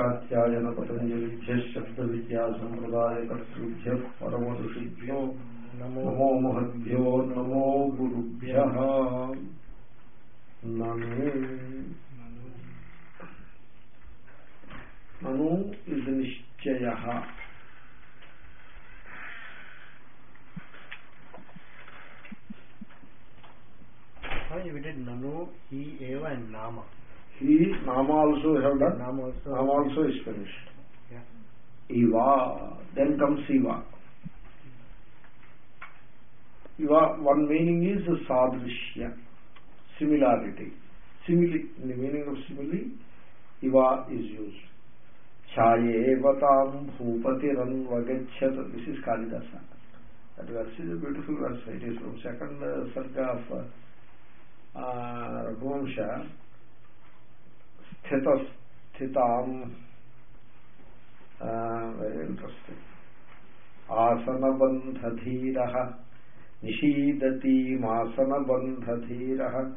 कात्यायन पतंजलिभ्यः शब्दविद्या संप्रदायकर्तृभ्यः परमऋषिभ्यो नमो महद्भ्यो नमो गुरुभ्यः। ननु इज निश्चयः। We did Nanu, He, Eva and Nama. He, Nama also we have done. Nama also is finished. Yeah. Eva, then comes Eva. Eva, one meaning is sadrishya, similarity. Simile, in the meaning of simile, Eva is used. Chayevatam bhupatiran vagachat. This is Kalidasa. That verse is a beautiful verse. It is from second sarga of Raghuvamsha. Sthitam. Very interesting. Asanabandhadhiraha nishidati masanabandhadhiraha.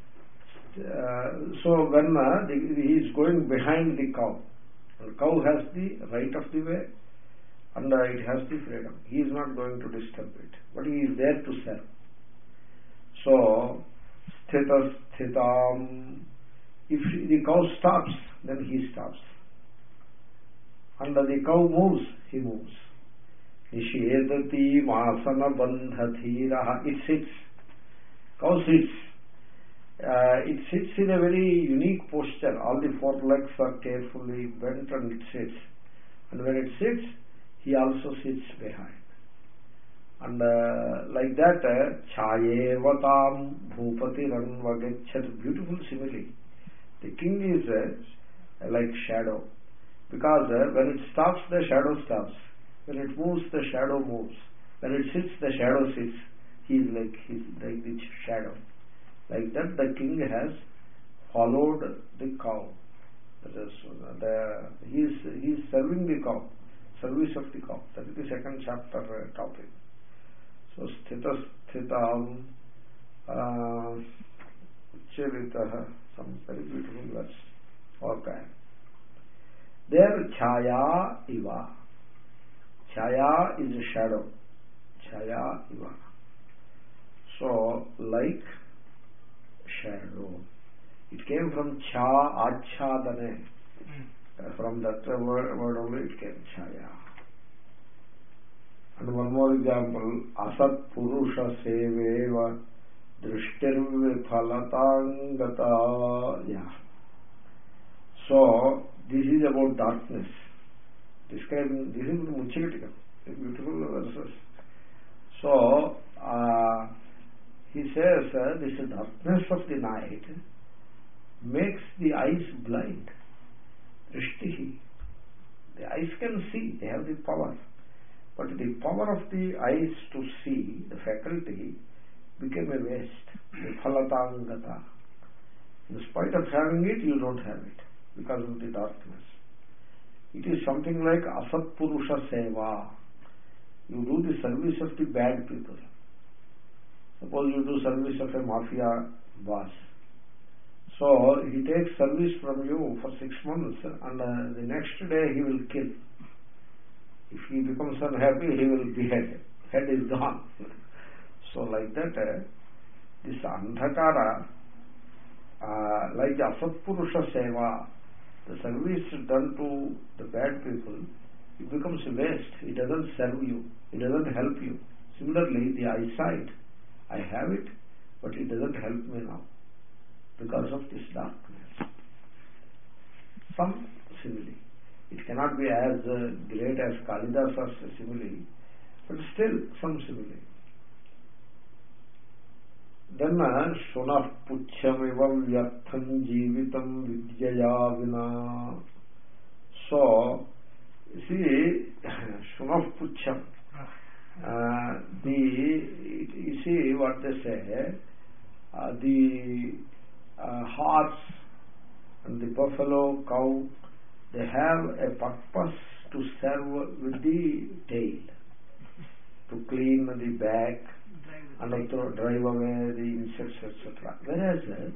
So when he is going behind the cow, the cow has the right of the way and it has the freedom. He is not going to disturb it, but he is there to serve. So sthitam, if the cow stops, then he stops, and the cow moves, he moves. Nishedati masana bandhathiraha. It sits. Cow sits. It sits in a very unique posture. All the four legs are carefully bent and it sits. And when it sits, he also sits behind. And like that, Chayevatam Bhupatiran Vagachat. Beautiful simile. The king is like shadow. Because when it stops, the shadow stops. When it moves, the shadow moves. When it sits, the shadow sits. He is like the shadow. Like that, the king has followed the cow. He is serving the cow, service of the cow. That is the second chapter topic. So sthitam uchyaritah, some very beautiful verse. Okay. There chaya iva. Chaya is a shadow. Chaya iva. So like shadow. It came from cha, achadane. From that word only it came, chaya. And one more example, asat purusha seveva drishtir viphalatangata. Yeah. So this is about darkness. This is Muchikatika. Beautiful verses. So he says this darkness of the night makes the eyes blind. Drishtihi. The eyes can see, they have the power. But the power of the eyes to see, the faculty, became a waste. Viphalatangata. In spite of having it, you don't have it because of the darkness. It is something like asat purusha seva. You do the service of the bad people. Suppose you do service of a mafia boss. So he takes service from you for 6 months and the next day he will kill. If he becomes unhappy, he will behead. Head is gone. So like that, this andhakara, like the asatpurusha seva, the service done to the bad people, it becomes waste. It doesn't serve you. It doesn't help you. Similarly, the eyesight, I have it, but it doesn't help me now because of this darkness. Some simile. It cannot be as great as Kalidasa's simile, but still some simile. Then Shunah Puchyamiva Vyartham Jeevitam Vidyaya Vina. So, see, Shunah Puchyam. You see what they say, the horse and the buffalo, cow, they have a purpose to serve with the tail, to clean the back and to drive away the insects, etc. Whereas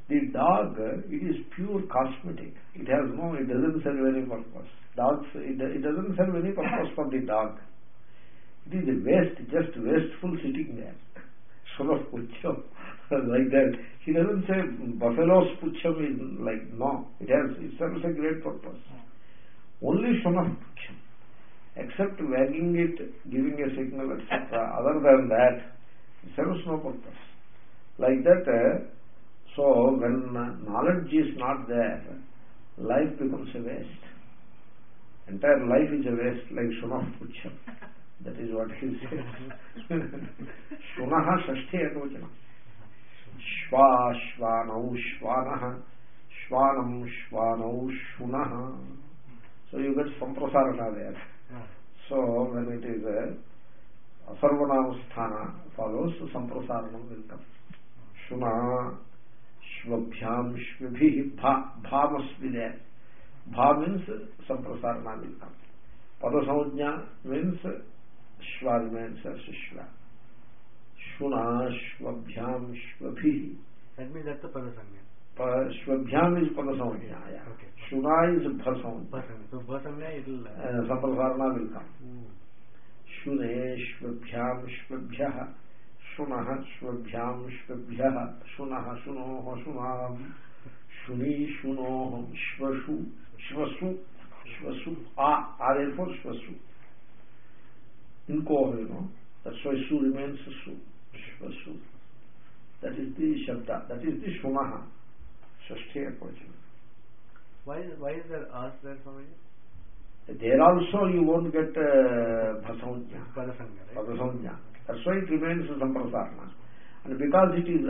The dog, it is pure cosmetic. It doesn't serve any purpose. It doesn't serve any purpose for the dog. It is a waste, just wasteful sitting there. Sort of pucham, like that. He doesn't say buffalo's pucham is like, no. It serves a great purpose. Only Shunah pucham. Except wagging it, giving a signal, etc. Other than that, it serves no purpose. Like that, so when knowledge is not there, life becomes a waste. Entire life is a waste, like Shunah pucham. That is what he says. Shunaha shashti ekvachanam. Shva, shvanau, shvanaha, shvanam, shvanau, shunaha. So you get samprasarana there. So when it is asarvanam sthana follows, samprasaranam will come. Shuna, shvabhyam, shvibhi, bha must be there. Bha means samprasarana will come. Padasamajna means Shva remains as Shva. Shuna, Shvabhyam, Shvabhi. That means that's the Padasangya. Shvabhyam is Padasamajna. Yeah. Okay. Shuna is Bhasamajna. So Bhasamajna it will... Samprasarana will come. Shune, Shvabhyam, Shvabhyaha. Shunaha, Shvabhyam, Shvabhyaha. Shunaha, Shunoha, Shunam. Shuni, Shunoham. Shvashu, Shvasu, Shvasu. Therefore Shvasu. Inko, that's why Su remains Su. Shvasu. That is the Shabda. That is the Shunaha. Shashti ekvachanam. Why is there as there for me? There also you won't get Bhasamajna. Padasangya, right? Padasangya. That's why it remains Samprasarana. And because it is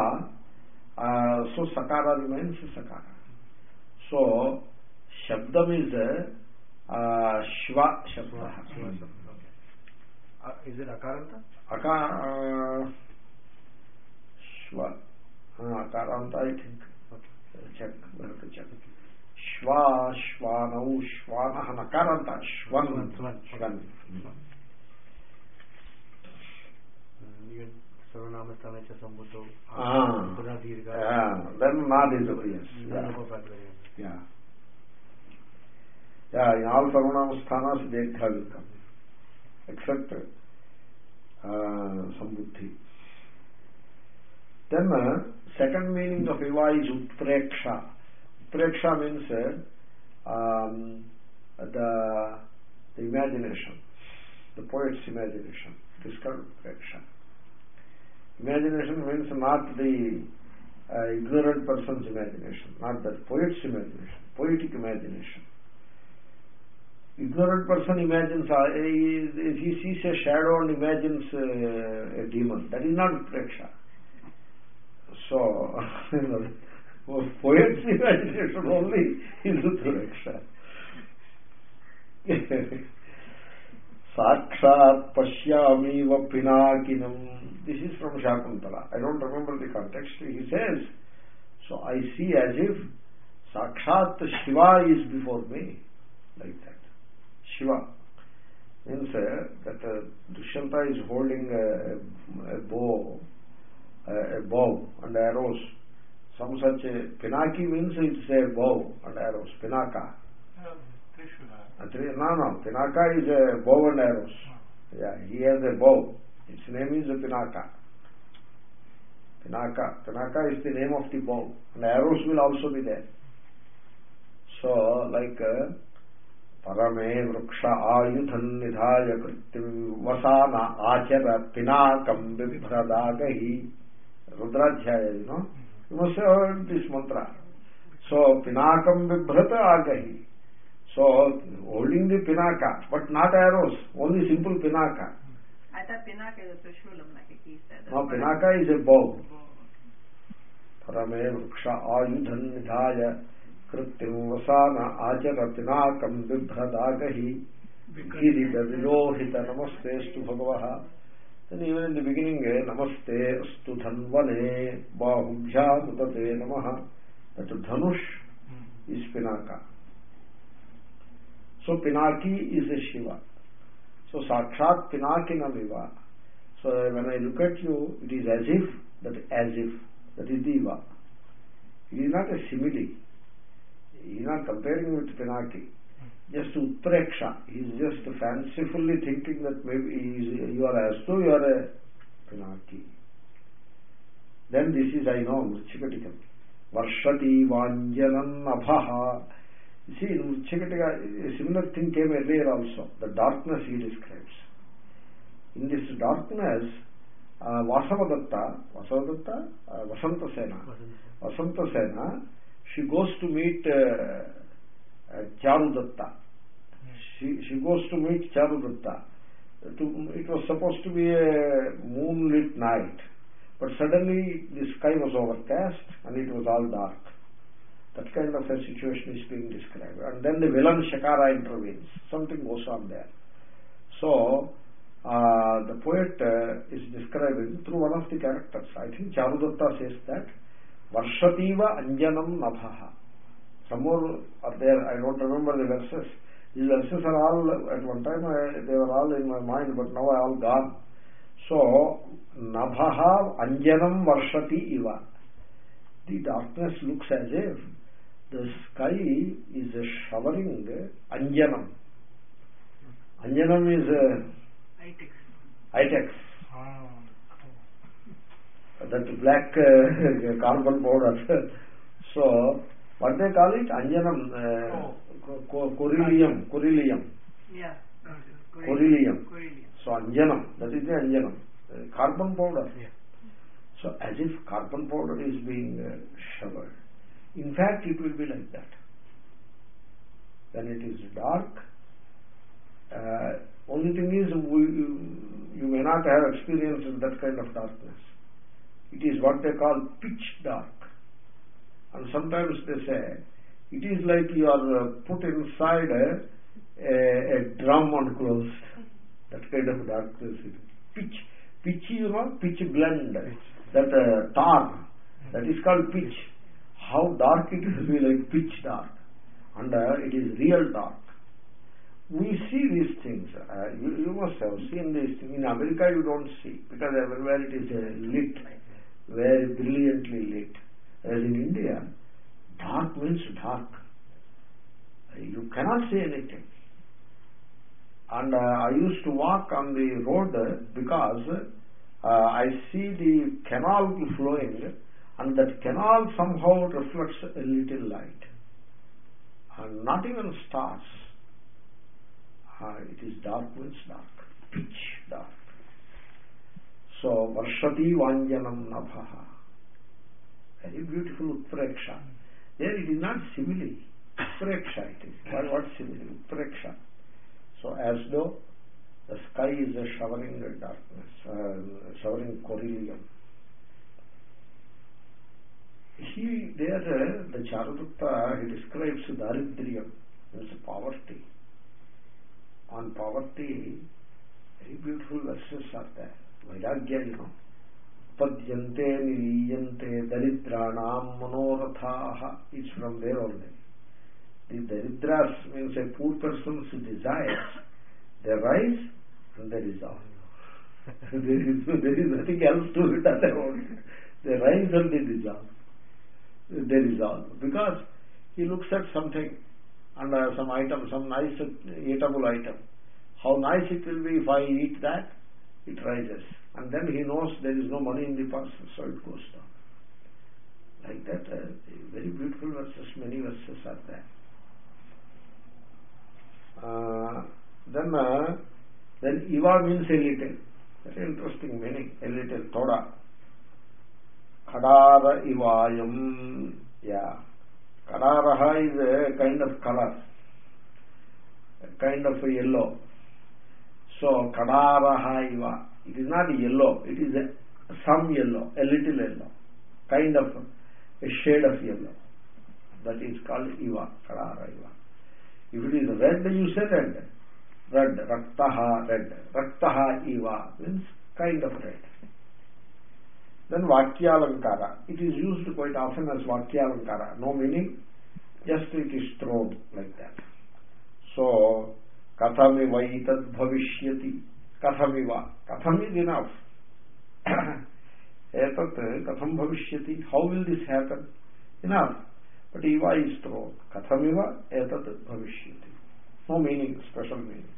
so Sakara remains Sakara. So Shabdam is Shva Shabda. Is it Akaranta? Shva. Akaranta, I think. Okay. Check. We have to check. Shva, Shvanau, Shvanaha, Nakaranta, Shvan. Shvan. Even Sarvanamastana Sambuddho. Then Nad is yes. Yeah, in all Sarvanamasthanas, Dekha will come. Except Sambuddhi. Then second meaning of Iva is Utpreksha. Utpreksha means the imagination, the poet's imagination. It is called Utpreksha. Imagination means not the ignorant person's imagination, not the poet's imagination, poetic imagination. Ignorant person imagines, if he sees a shadow and imagines a demon, that is not Utpreksha. So, poet's imagination only is Utpreksha. Sakshat pashyamiva pinakinam. This is from Shakuntala. I don't remember the context. He says, so I see as if Sakshat Shiva is before me, like that. Shiva means that Dushyanta is holding a bow and arrows. Some such Pinaki means it's a bow and arrows. Pinaka. No. Pinaka is a bow and arrows. Yeah, he has a bow. Its name is Pinaka. Pinaka is the name of the bow. And arrows will also be there. So, like Parame Vriksha Ayudhan Nidhaya Kritim Vasana Achara Pinakam Vibhradagahi. Rudradhyaya, you must have heard this mantra. So, Pinakam Vibhrata Agahi. So, holding the Pinaka, but not arrows, only simple Pinaka. I thought Pinaka is a Trishulam, like he said. No, Pinaka is a bow. Parame Vriksha Ayudhan Nidhaya Kritim Vasana Achara Pinakam Vibhradagahi Girida Vilohita Namaste Stu Bhagavaha. Then even in the beginning, Namaste Astu Dhanvane Bahubhya Mutate Namaha. That Dhanush is Pinaka. So Pinaki is a Shiva. So Sakshat Pinakinam Iva. So when I look at you, it is as if, that is the Iva. It is not a simile. He is not comparing with Pinaki. Just Utpreksha. He is just fancifully thinking that maybe you are as though you are a Pinaki. Then this is, I know, Mritchikatikam. Varshati Vanjanam Abhaha. You see, in Mritchikatika, a similar thing came earlier also. The darkness he describes. In this darkness, Vasavadatta, Vasantasena, she goes to meet Charudatta. She goes to meet Charudatta. It was supposed to be a moonlit night, but suddenly the sky was overcast and it was all dark. That kind of a situation is being described. And then the villain Shakara intervenes. Something goes on there. So, the poet is describing through one of the characters. I think Charudatta says that Varshativa Anjanam Nabhaha. Some more are there. I don't remember the verses. These verses are all, at one time they were all in my mind, but now are all gone. So, Nabhaha Anjanam Varshati Iva. The darkness looks as if the sky is showering Anjanam. Anjanam is Itex. That black carbon powder. So, what they call it? Anjanam. Coryllium. Yeah. Coryllium. So, Anjanam. That is the Anjanam. Carbon powder. Yeah. So, as if carbon powder is being showered. In fact, it will be like that. When it is dark, only thing is you may not have experienced that kind of darkness. It is what they call pitch dark. And sometimes they say it is like you are put inside a drum and closed. That kind of darkness. Pitch, you know, pitch blend. That tar, that is called pitch. How dark it will be, like pitch dark. And it is real dark. We see these things. You must have seen these things. In America you don't see, because everywhere it is lit, very brilliantly lit. Whereas in India, dark means dark. You cannot see anything. And I used to walk on the road because I see the canal flowing, and that canal somehow reflects a little light. And not even stars. It is dark means dark. Pitch dark. So, Varshati Vanjanam Nabhaha. Very beautiful Utpreksha. There it is not simile. Utpreksha it is. What simile? Utpreksha. So, as though the sky is a showering darkness, showering coryllium. The Charudutta, he describes Daridriyam, means poverty. On poverty, very beautiful verses are there. Vairagya, you know. Padyante niliyante daridranam manorathaha. It's from there only. The daridras means a poor person's desires. They rise and they dissolve. there is nothing else to it otherwise. They rise and they dissolve. They dissolve. Because he looks at something and some item, some nice eatable item. How nice it will be if I eat that, it rises. And then he knows there is no money in the purse, so it goes down. Like that, very beautiful verses, many verses are there. Then Iva means a little. Very interesting meaning, a little, thoda. Kadara Ivayam. Yeah. Kadaraha is a kind of color, a kind of a yellow. So, Kadaraha Iva. It is not yellow, it is some yellow, a little yellow, kind of a shade of yellow. That is called Iva, Kadara Iva. If it is red, you say red. Red, Raktaha, red. Raktaha Iva means kind of red. Then Vakyalankara. It is used quite often as Vakyalankara. No meaning, just it is thrown like that. So, Kathamiva itad bhavishyati. Kathamiva. Katham is enough. Etat katham bhavishyati. How will this happen? enough. But eva is thrown. Kathamiva etat bhavishyati. No meaning, special meaning.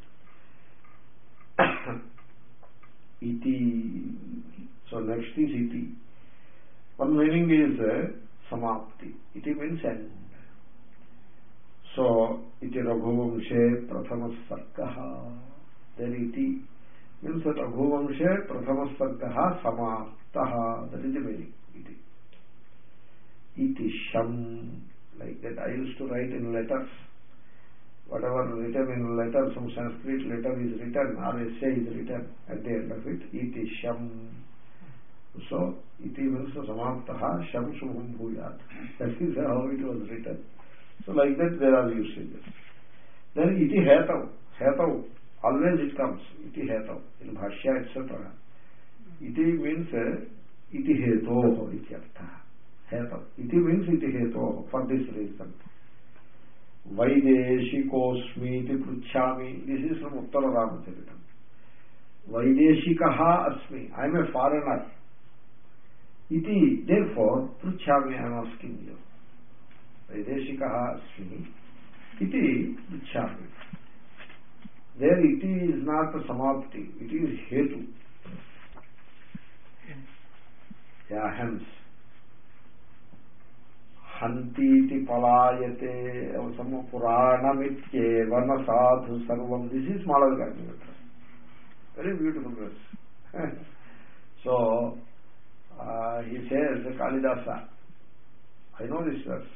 Iti. So next is iti. One meaning is samapti. Iti means end. So iti Raghuvamshe prathama sargaha. Then iti means that Raghuvamshe prathama sargaha samaptaha. That is the meaning. Iti. Iti sham. Like that I used to write in letters. Whatever written in a letter, some Sanskrit letter is written, or essay is written at the end of it. Iti sham. So iti means samaptaha sham shubham bhuyat. That is how it was written. So like that there are usages. Then iti hetav. Hetav. Always it comes. Iti hetav. In bhashya etc. Iti means iti hetoho ityartha. Hetav. Iti means iti hetoho. For this reason. Vaideshikosmi iti pruchhami. This is from Uttara Ramacharitam. Vaideshikaha asmi. I am a foreigner. Iti. Therefore, pruchhami I am asking you. Vaideshikaha asmi. Iti pruchhami. There iti is not a samapti. It is hetu. Yeah, hence. Hantiti palayate sama puranamityeva na sadhu sarvam. This is Malagani. Very beautiful verse. So he says, Kalidasa, I know this verse.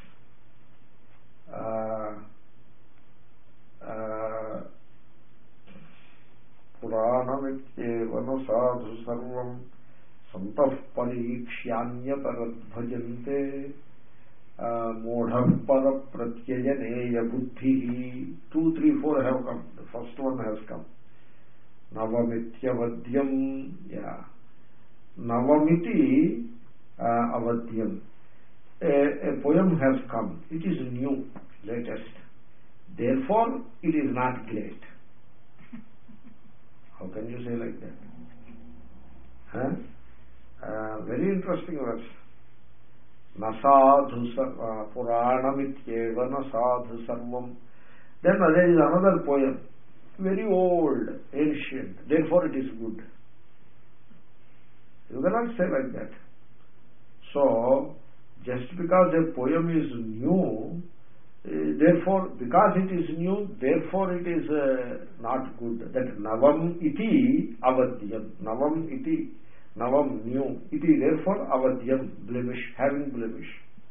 Puranamityeva na sadhu sarvam santah parikshyanyatarat bhajante modham para pratyayaneya buddhi. 2, 3, 4 have come. The first one has come. Navamityavadyam. Yeah. Navamiti avadyam. A poem has come. It is new, latest. Therefore, it is not great. How can you say like that? Very interesting verse. Nasadhu Puranamityeva Nasadhu Sarvam. Then there is another poem, very old, ancient, therefore it is good. You cannot say like that. So, just because a poem is new, therefore, because it is new, therefore it is not good. That Navam iti avadyam. Navam iti. Navam, new. Iti, therefore, avadyam, blemish, having blemish.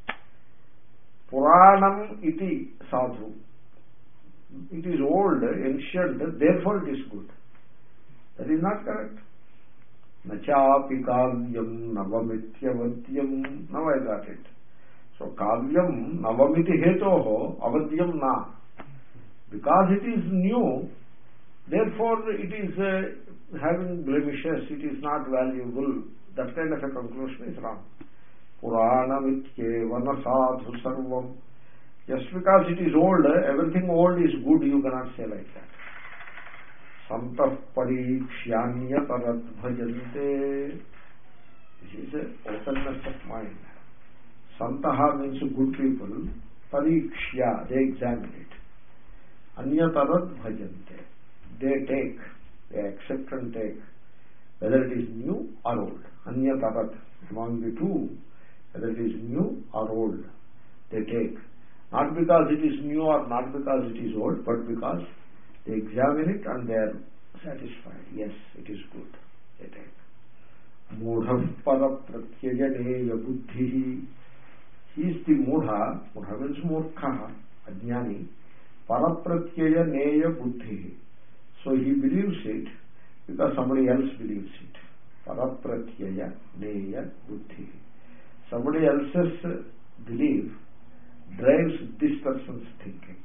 Puranam iti sadhu. It is old, ancient, therefore it is good. That is not correct. Nachapi kavyam navamityavadyam. Now I got it. So, kavyam navamiti hetoho avadyam na. Because it is new, therefore it is having blemishes, it is not valuable. That kind of a conclusion is wrong. Puranamityeva na sadhu sarvam. Just because it is old, everything old is good, you cannot say like that. Santah parikshyanyatarat bhajante. This is an openness of mind. Santaha means good people. Parikshya, they examine it. Anyatarat bhajante. They take, they accept and take, whether it is new or old. Anyatarat, among the two, whether it is new or old, they take. Not because it is new or not because it is old, but because they examine it and they are satisfied. Yes, it is good. They take. Mudha para pratyayaneya buddhi. He is the mudha. Mudha means murkha, ajnani. Para pratyayaneya buddhi. So he believes it because somebody else believes it. Para pratyayaneya buddhi. Somebody else's belief drives this person's thinking.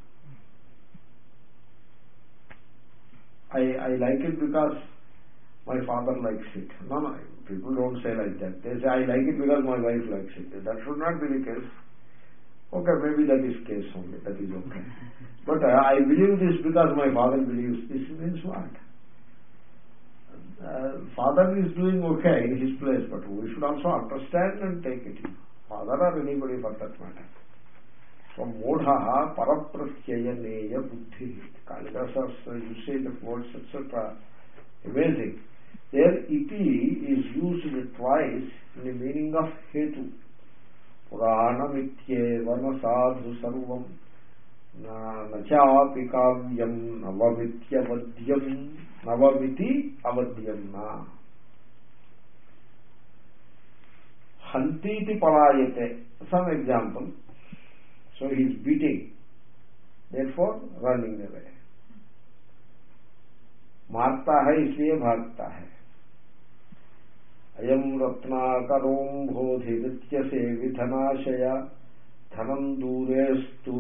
I like it because my father likes it. No, people don't say like that. They say, I like it because my wife likes it. That should not be the case. Okay, maybe that is case only. That is okay. But I believe this because my father believes. This means what? Father is doing okay in his place, but we should also understand and take it. father or anybody for that matter. So Modha Parapratyaya Neya Buddhi. Kalidasa's usage of words, etc. Amazing. There iti is used twice in the meaning of hetu. Puranamitye vanasādhu sarvam nachapi kavyam navamityavadyam navamiti avadyam na. Hantiti palayate. Some example. So he is beating, therefore running away. मारता है इसलिए भागता है. अयम रत्नाकरोम्भोधिरित्य सेविधनाशया धनं दूरेस्तु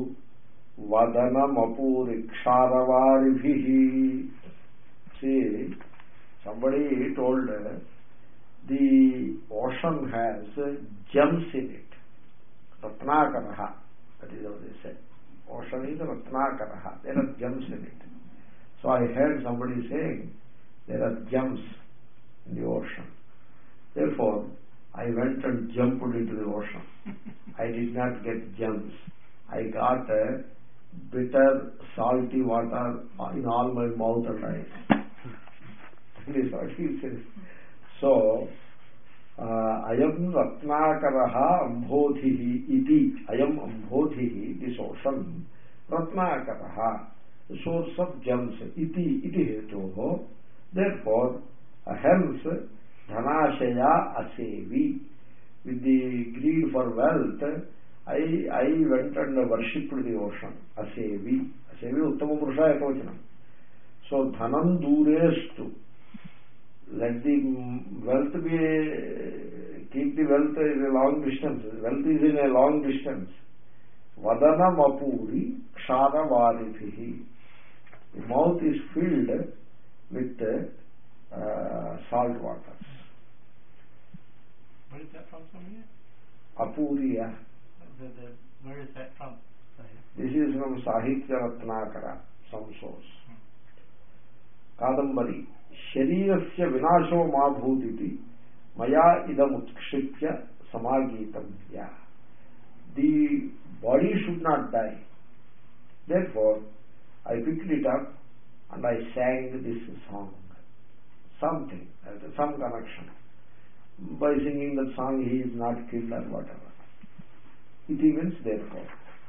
वदनमपूरिक्षारवारिभिः. See, somebody told the ocean has gems in it. Ratnakaraha, that is what they said. Ocean is Ratnakaraha. There are gems in it. So I heard somebody saying there are gems in the ocean. Therefore, I went and jumped into the ocean. I did not get gems. I got a bitter, salty water in all my mouth and eyes. That is what he says. So, ayam ratnakaraha ambodhihi iti. Ayam ambodhihi, this ocean, ratnakaraha, the source of gems, iti hetoho. Therefore, hence, dhanashaya asevi. With the greed for wealth, I went and worshipped the ocean. Asevi. Asevi uttama purusha ekavachanam. So, dhanam durestu. Let the wealth be, keep the wealth in a long distance. Wealth is in a long distance. Vadana mapuri kshara varipihi. The mouth is filled with salt waters. Where is that from, somewhere? Apuriya. Where is that from? This is from Sahitya Ratnakara, some source. Kadambari. Sharirasya vinasho ma bhutiti maya idam utskshitya samagitam. Yeah. The body should not die. Therefore, I picked it up and I sang this song. Something, some connection. By singing that song, he is not killed or whatever. It means therefore.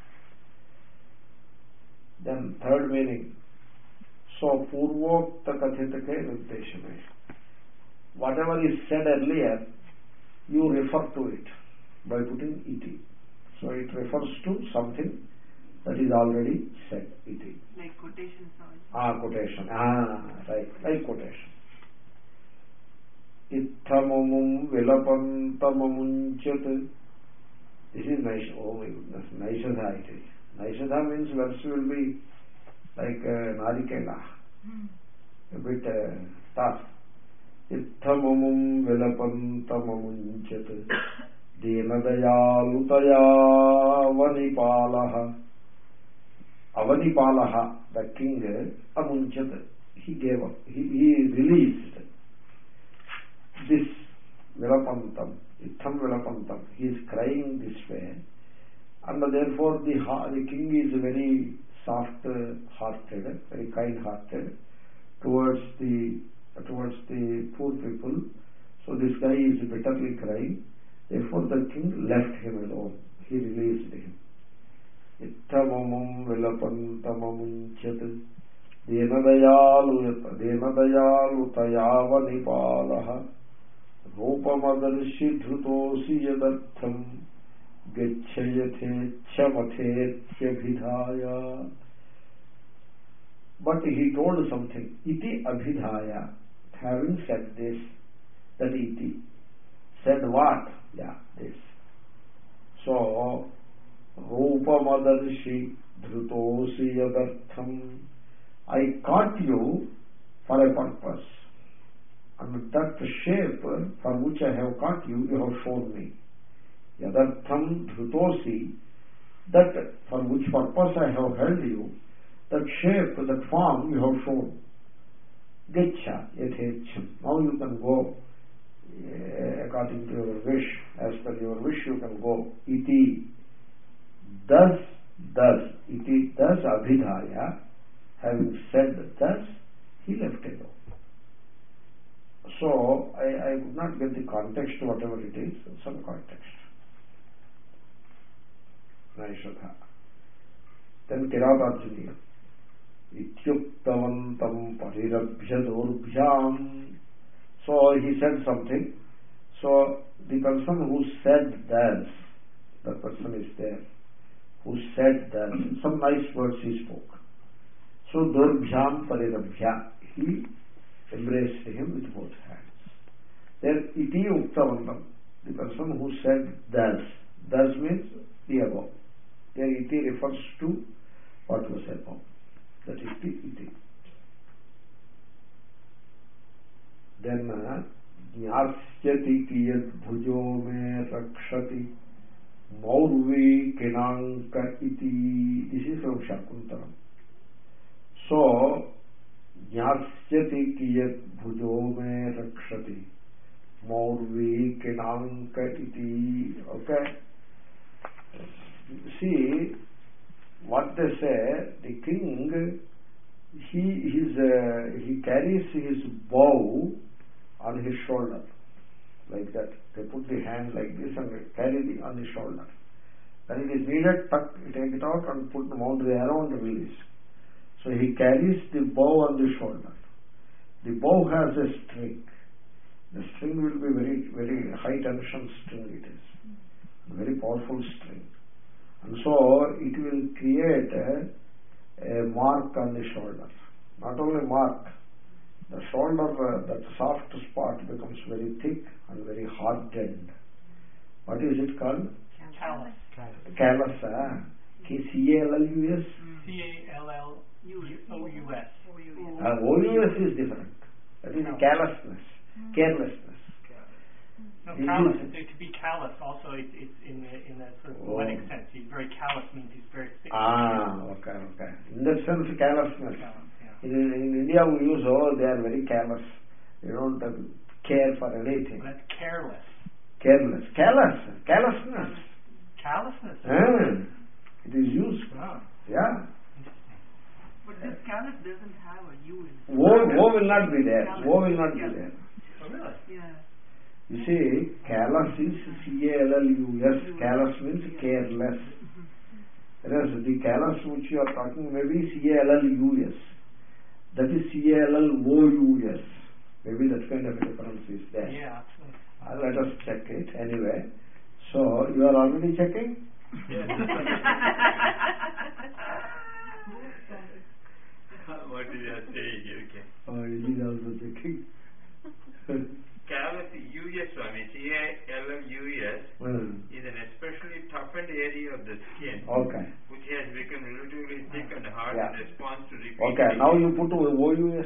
Then third meaning. So, Purvokta Kathitake Nirdeshame. Whatever is said earlier, you refer to it by putting iti. So, it refers to something that is already said, iti. Like quotation sound. Quotation. Right. Like quotation. Ithamamum vilapantamumunchat. This is nice. Oh my goodness. Naishadha it is. Naishadha means verse will be like narikela, a bit tough. Ithamamum vilapantamumunchat dinadayalutaya vanipalaha. Avanipalaha, the king, amunchat, he gave up. He released this vilapantam, itham vilapantam. He is crying this way, and therefore the king is very soft-hearted, very kind-hearted towards the poor people. So this guy is bitterly crying. Therefore the king left him alone. He released him. Ittamamam vilapantamumunchat denadayalutayavanipalah rupamadarishi dhrutosi yadartham gacchayatechyamathethyabhidhaya. But he told something. Iti abhidhaya. Having said this, that iti. Said what? Yeah, this. So, Rupamadarishi dhrutosi yadartham. I caught you for a purpose. And that shape for which I have caught you, you have shown me. Yadartham dhrutosi, that for which purpose I have held you, that shape, that form you have shown. Gaccha yathecham. Now you can go according to your wish, as per your wish you can go. Iti, thus, iti, thus abhidhaya, having said thus, he left alone. So, I would not get the context, whatever it is, some context. Naishadha. Then Kiratarjuniya. Ityuktavantam parirabhyadorubhyam. So, he said something. So, the person who said that, the person is there, who said that, some nice words he spoke. So, dorbhyam parirabhya. He embraced him with both hands. Then, iti uktavantam. The person who said thus means the above. There, iti refers to what was above. That is the iti. Then, jnasyati kiyat bhujo me rakshati maurvi kinanka iti. This is from Shakuntalam. So, jnasyati kiyat bhujo me rakshati maurvi kinanka iti. Okay. See, what they say, the king, he carries his bow on his shoulder, like that. They put the hand like this and carry it on the shoulder. When it is needed, take it out and mount the arrow and release. So he carries the bow on the shoulder. The bow has a string. The string will be very, very high tension string it is. A very powerful string. And so it will create a mark on the shoulder. Not only mark, the shoulder, that soft spot becomes very thick and very hardened. What is it called? Callus. Callus. C-A-L-L-U-S? C-A-L-L-O-U-S. O-U-S is different. That is callousness, carelessness. No, callous. To be callous also, it's in a sort of poetic sense. He's very callous means he's very thick. Okay. In that sense, callousness. Yeah. In India we use, they are very callous. They don't care for anything. Well, that's careless. Carelessness. Callousness. It is used. Oh. Yeah. But this callus doesn't have a U in it. Woe will not be there. Woe will not be there. Oh, really? Yeah. You see, callous is C-A-L-L-U-S. Callous means careless. Whereas the callous which you are talking may be C-A-L-L-U-S. That is C-A-L-L-O-U-S. Maybe that kind of a difference is there. Yeah, absolutely. Let us check it anyway. So, you are already checking? Yes. What is that saying? Okay. Oh, he is also checking. Callus, U-S, Swami, C-A-L-L-U-S, is an especially toughened area of the skin, Okay. which has become relatively thick and hard Yeah. in response to repeated Okay, now you put O-U-S. O-U-S.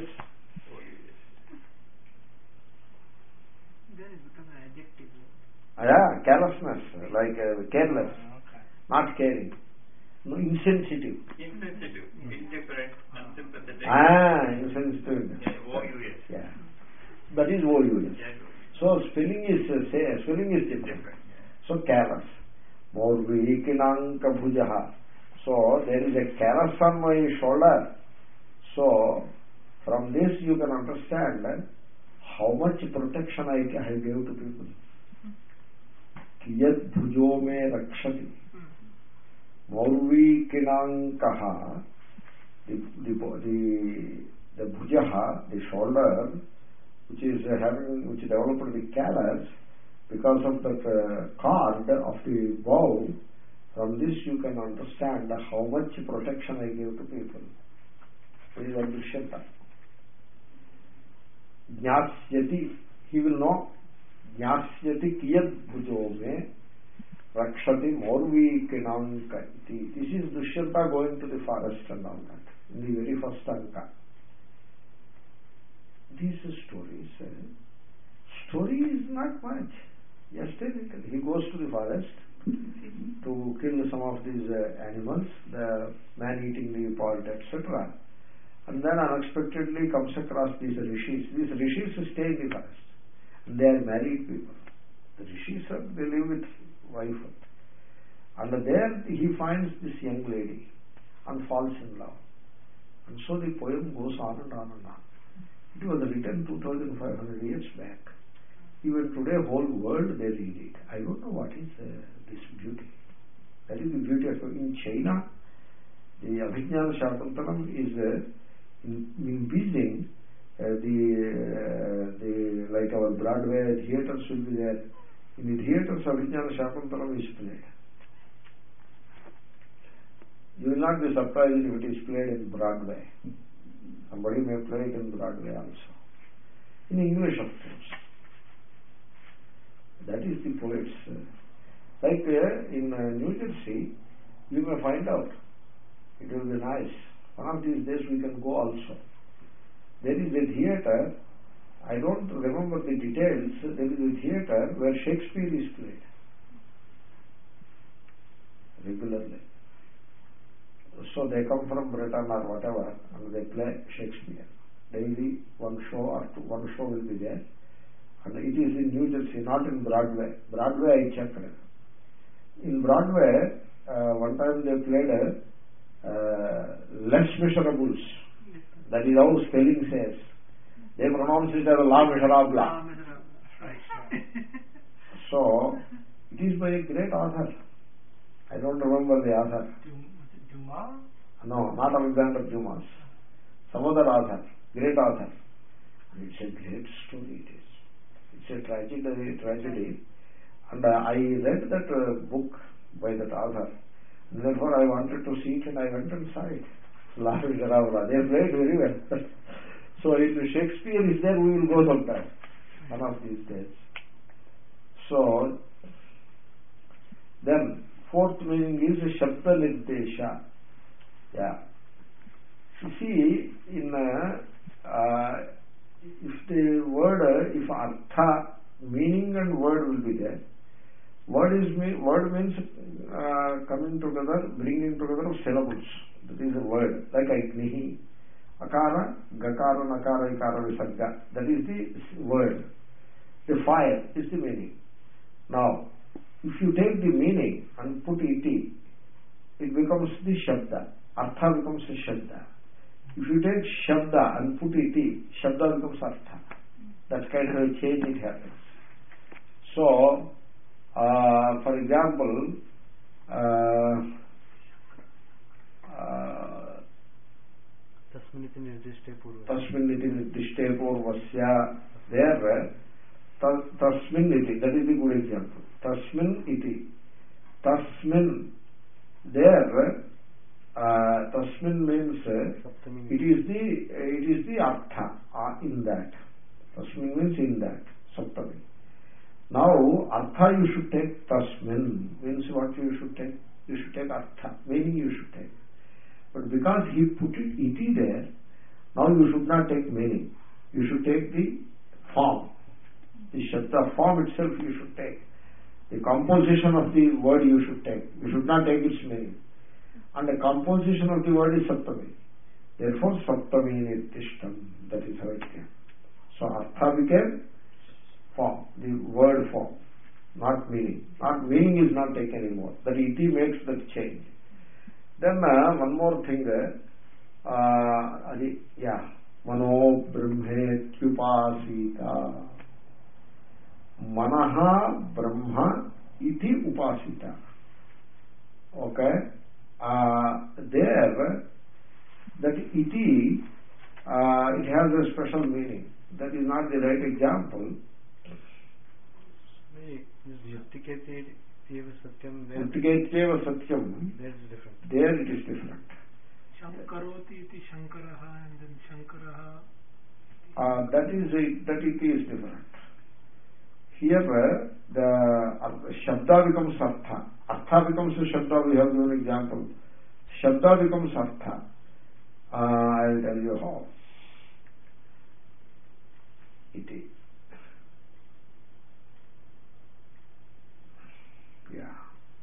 Then it becomes an adjective word. Yeah, callousness, like careless, Okay. not caring. No, insensitive. Insensitive, indifferent, unsympathetic. Insensitive. Yeah, O-U-S. Yeah. That is O-U-S. Yeah, So spelling is different. different. So callous. Maurvi kinanka bhujaha. So there is a callus on my shoulder. So from this you can understand how much protection I gave to people. Kiyat bhujo me rakshati. Maurvi kinankaha. The bhujaha, the shoulder, which developed the callus, because of that cord of the bow. From this you can understand how much protection I give to people. This is what Dushyanta. Jnasyati, he will know. Jnasyati kiyad bhujo me rakshati maurvi kinanka iti. This is Dushyanta going to the forest and all that, in the very first anka. These story is not much, just a little. He goes to the forest to kill some of these animals, the man eating the pod, etc. And then unexpectedly comes across these rishis. These rishis stay in the forest They are married people. The rishis they live with wife. And there he finds this young lady and falls in love. And so the poem goes on and on and on. It was written 2,500 years back. Even today, whole world they read it. I don't know what is this beauty. That is the beauty of in China. The Abhijnana Shakuntalam is impeaching the like our Broadway theatres will be there. In the theatres, Abhijnana Shakuntalam is played. You will not be surprised if it is played in Broadway. Somebody may play it in Broadway also. In English, of course. That is the poets. Like in New Jersey, you may find out. It will be nice. One of these days we can go also. There is a theatre, I don't remember the details, there is a theatre where Shakespeare is played regularly. So they come from Britain or whatever and they play Shakespeare. Daily one show will be there. And it is in New Jersey, not in Broadway. Broadway I checked. In Broadway, one time they played Les Miserables. That is how spelling says. They pronounce it as La Miserable. So, it is by a great author. I don't remember the author. Dumas? No, not Alexander Dumas. Some other author, great author. And it's a great story it is. It's a tragedy. And I read that book by that author. And therefore I wanted to see it and I went and saw it. La Miserable. They played very well. So if Shakespeare is there, we will go sometime. One of these days. So, then fourth meaning is Shabda Nirdesha. Yeah. You see, in if the word, if artha, meaning and word will be there. Word means coming together, bringing together of syllables. That is a word, like Agnihi, Akara, Gakara, Nakara, Ikara, Visarga. That is the word. The fire is the meaning. Now, if you take the meaning and put iti, it becomes the Shabda. Artha becomes the Shabda. If you take Shabda and put iti, Shabda becomes Artha. That kind of a change it happens. So, for example, Tasminiti Nirdishte Purvasya. There, Tasminiti, that is the good example. Tasmin iti. Tasmin, there, Tasmin means it is the Artha in that. Tasmin means in that. Saptami. Now, Artha you should take Tasmin, means what you should take? You should take Artha, meaning you should take. But because he put it iti there, now you should not take meaning. You should take the form. The Shabda form itself you should take. The composition of the word you should take. You should not take its meaning. And the composition of the word is Saptami. Therefore, Saptami Nirtishtam. That is how it came. So, Artha became form, the word form, not meaning. Not meaning is not taken anymore. That iti makes that change. Then one more thing, Mano Brahmetyupasita. Manaha Brahma iti upasita. Okay? There, that iti, it has a special meaning. That is not the right example. Yuktiketeva Satyam. There is different. There it is different. Shankaroti iti Shankaraha and then Shankaraha. That it is different. Here the Shabda becomes Artha. Artha becomes a Shabda. We have given example. Shabda becomes Artha. I will tell you how. Iti. Yeah.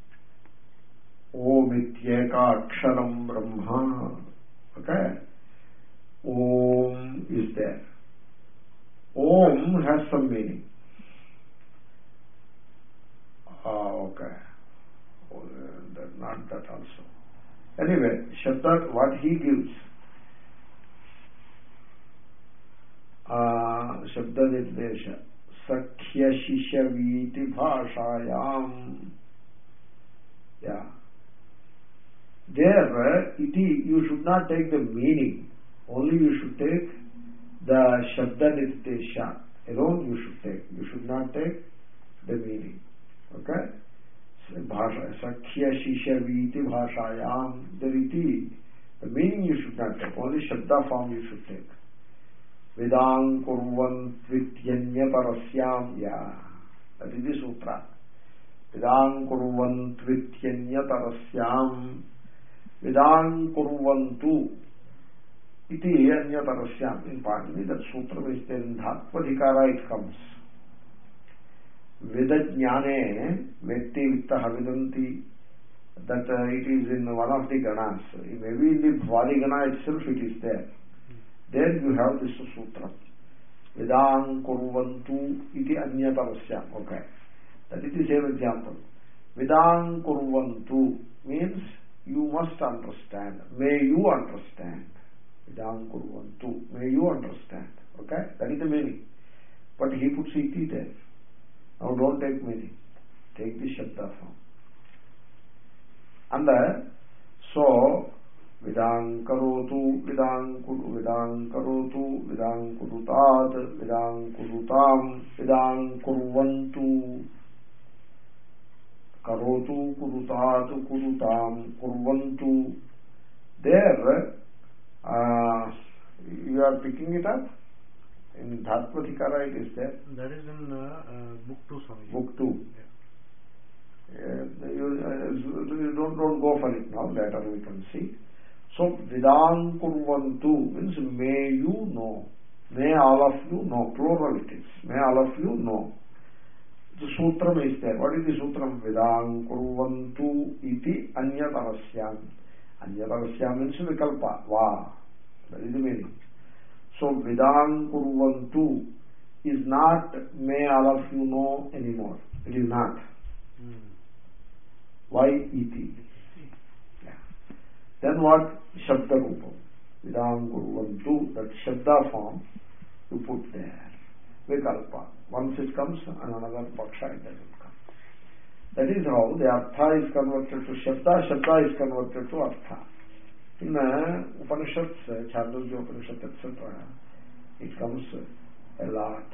Om ityeka aksharam brahma. Okay. Om is there. Om has some meaning. Okay. Not that also. Anyway, Shabda, what he gives, Shabda Nirdesha, Sakhya Shishaviti Bhashayam. Yeah. There, you should not take the meaning. Only you should take the Shabda Nirdesha. Alone you should take. You should not take the meaning. Okay? Sakhya Shishaviti Bhashayam. The meaning you should not take. Only Shabda form you should take. Vidang kurvan tvityanya parasyam. Yeah. That is the sutra. Vidang kurvan tvityanya parasyam. Vidang kurvantu iti anya parasyam. In Panini that sutra is there in Dhatpadhikara it comes. Vedajnane Vetti Vittaha Vidanti, that it is in one of the ganas. Maybe in the Bhwali gana itself it is there. There you have this sutra. Vidang kurvantu iti anya parasyam. Okay. That is the same example. Vidang kurvantu means you must understand. May you understand. Vidang kurvantu. May you understand. Okay. That is the meaning. But he puts iti there. Now don't take meaning. Take the Shabda form. And so Vidang karotu, Vidang karotu, Vidang kurutat, Vidang kurutam, Vidang kurvantu, karotu, kurutatu, kurutam, kurvantu. There, you are picking it up. In Dhatpadhikara it is there. That is in book 2, Swami. Book 2. Yeah. You don't go for it now. Later we can see. So Vidang kurvantu means may you know. May all of you know. Plural it is. May all of you know. The sutram is there. What is the sutram? Vidang kurvantu iti anyatarasyan. Anyatarasyan means vikalpa. Va. That is the meaning. So Vidang kurvantu is not may all of you know anymore. It is not. Why iti? Yeah. Then what? Shabda rupam. Vidang kurvantu, that Shabda form you put there. Vikalpa. Once it comes, another paksha it doesn't come. That is how the Artha is converted to Shabda, Shabda is converted to Artha. In Upanishads, Chandogya Upanishad, etc., it comes a lot.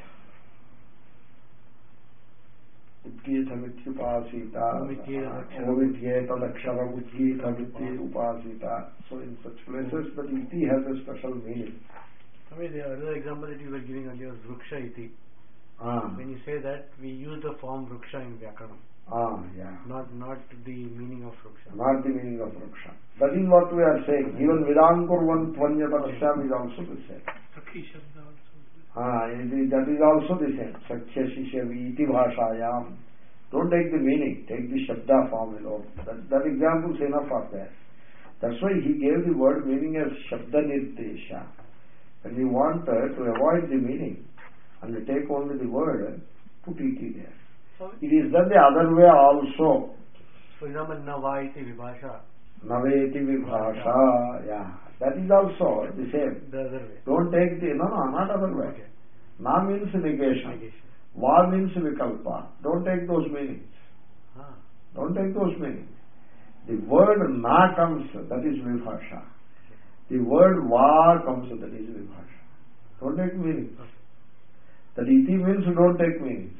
Udgita mityupasita, ovidyeta lakshara udgita mityupasita. So in such places, the iti has a special meaning. I mean, the other example that you were giving earlier was Vruksha iti. When you say that, we use the form Vruksha in Vyakaranam. Yeah. Not the meaning of Vruksha. Not the meaning of Vruksha. That is what we are saying. Even Vidang kurvan tvanyatarasyam is also the same. Sakhi Shabda also. That is also the same. Sakhya Shishavi iti bhashayam. Don't take the meaning. Take the Shabda form alone. That example is enough for that. That's why he gave the word meaning as Shabda Nirdesha. When we want to avoid the meaning and we take only the word, put iti there. It is done the other way also. For example, Navaiti Vibhasha. Naveti Vibhasha. Yeah. That is also the same. The other way. Don't take the... No, not other way. Okay. Na means negation. Va means vikalpa. Don't take those meanings. Don't take those meanings. The word na comes, that is Vibhasha. The word va comes, that is Vibhasha. Don't take meanings. Okay. That iti means don't take meanings.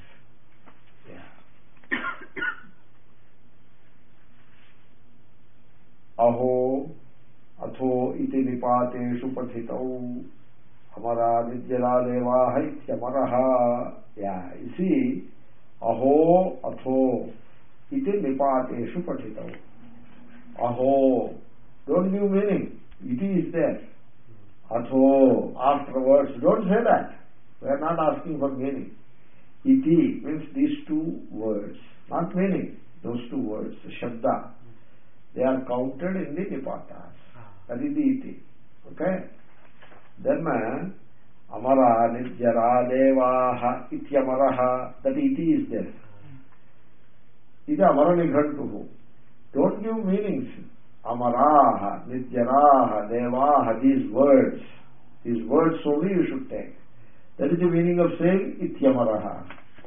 Aho, atho iti nipateshu pathitau amara vidyala devaha ityamaraha. Yeah, you see, aho, atho iti nipateshu pathitau. Aho, don't give meaning. Iti is there. Atho, afterwards, don't say that. We are not asking for meaning. Iti means these two words, not meaning. Those two words, Shabda. They are counted in the nipatas. That is the iti. Okay? Then amara nijjara devaha ityamaraha. That iti is there. Iti amara nighantuhu. Don't give meanings. Amaraha, nityaraha, devaha, these words only you should take. That is the meaning of saying ityamaraha.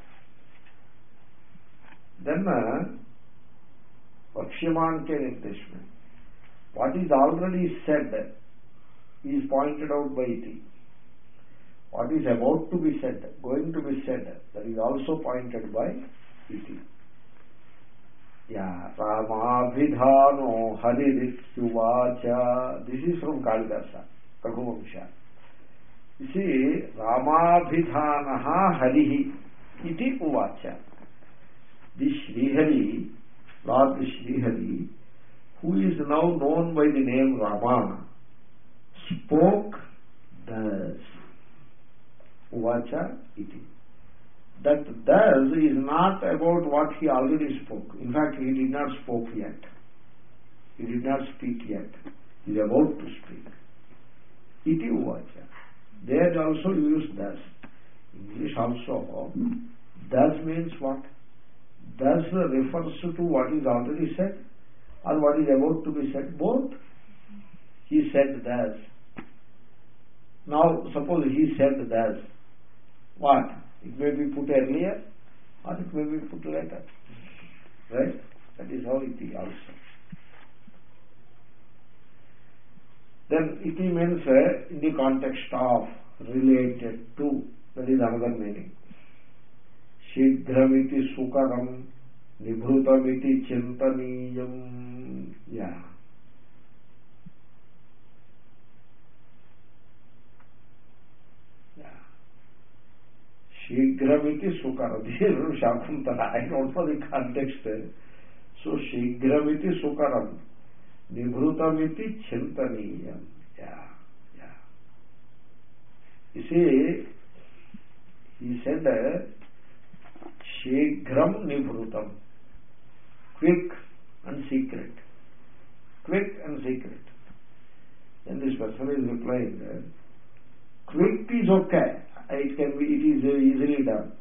Then Vakshyamante Nirteshme. What is already said is pointed out by iti. What is about to be said, going to be said, that is also pointed by iti. Yeah, Ramabhidhano Haririthyuvacha. This is from Kalidasa, Raghuvamsha. You see, Ramabhidhanaha Harihi iti uvacha. This Srihari, Lord Srihari, who is now known by the name Rama, spoke thus. Uvacha iti. That thus is not about what he already spoke. In fact, he did not spoke yet. He did not speak yet. He is about to speak. Iti uvacha. There also use thus. English also. Thus means what? Thus refers to what is already said or what is about to be said. Both. He said thus. Now suppose he said thus. What? It may be put earlier or it may be put later. Right? That is how iti also. Then iti means in the context of, related to. That is another meaning. Shigramiti sukaram nibhutamiti chintaniyam. Yeah. Shigramiti sukaram. This is from Shakuntala. I don't know the context. So Shigramiti sukaram nibhutamiti chintaniyam. Yeah. You see, he said Shigram nibhutam, quick and secret. Quick and secret. Then this person is replying, quick is okay. It is easily done.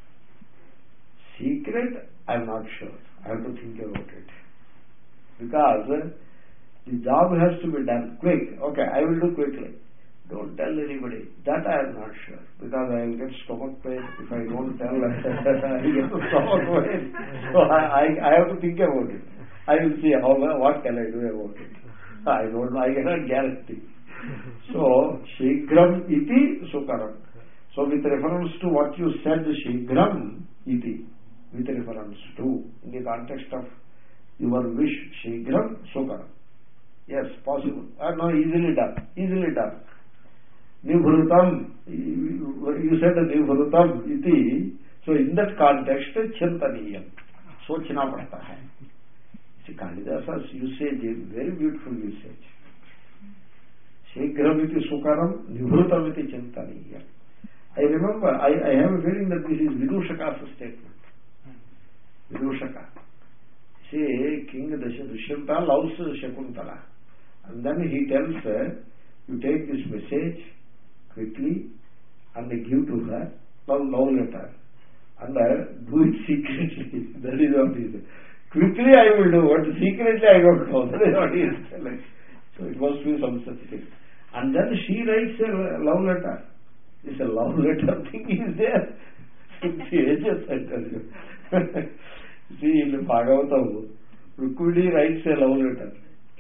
Secret, I am not sure. I have to think about it. Because the job has to be done quick. Okay, I will do quickly. Don't tell anybody. That I am not sure. Because I will get stomach pain if I don't tell. I get stomach pain. So I have to think about it. I will see what can I do about it. I don't know. I cannot guarantee. So, Shigram iti sukaram. So, with reference to what you said, Shigram iti, with reference to, in the context of your wish, Shigram sukaram. Yes, possible. No, easily done. Easily done. Nibhrutam, you said Nibhrutam iti, so in that context, Chintaniyam. Sochna padta hai. See, Kalidasa's usage is very beautiful usage. Shigram iti sukaram, Nibhrutam iti Chintaniyam. I remember, I have a feeling that this is Vidushaka's statement. Vidushaka. See, King Dushyanta loves Shakuntala. And then he tells, you take this message quickly and give to her, love letter, and do it secretly. That is what he said. Quickly I will do, but secretly I don't know. That is what he is telling. So it must be some such thing. And then she writes a love letter. This a love letter thing is there. Since ages, I tell you. See, in Bhagavatam, Rukmini writes a love letter.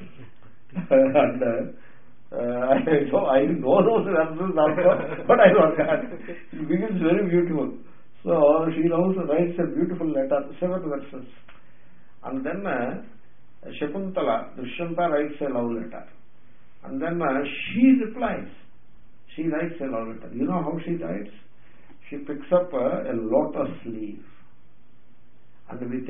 And I know those verses also, but I forgot. It becomes very beautiful. So she also writes a beautiful letter, 7 verses. And then Shakuntala, Dushyanta writes a love letter. And then she replies. She writes a love letter. You know how she writes? She picks up a lotus leaf. And with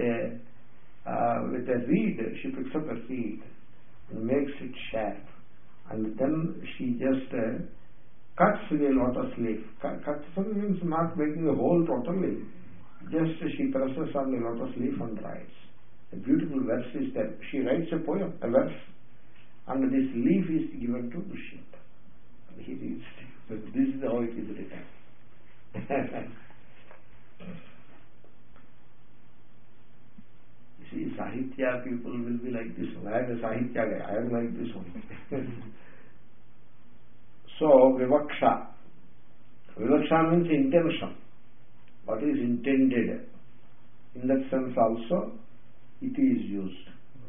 a reed, she picks up a reed and makes it sharp. And then she just cuts the lotus leaf. Cuts means not making a hole totally. Just she presses on the lotus leaf and writes. A beautiful verse is there. She writes a poem, a verse. And this leaf is given to Dushyanta. And he reads it. This is how it is written. Sahitya people will be like this one. I am a Sahitya guy. I am like this one. So, Vivaksha. Vivaksha means intention. What is intended. In that sense also, it is used.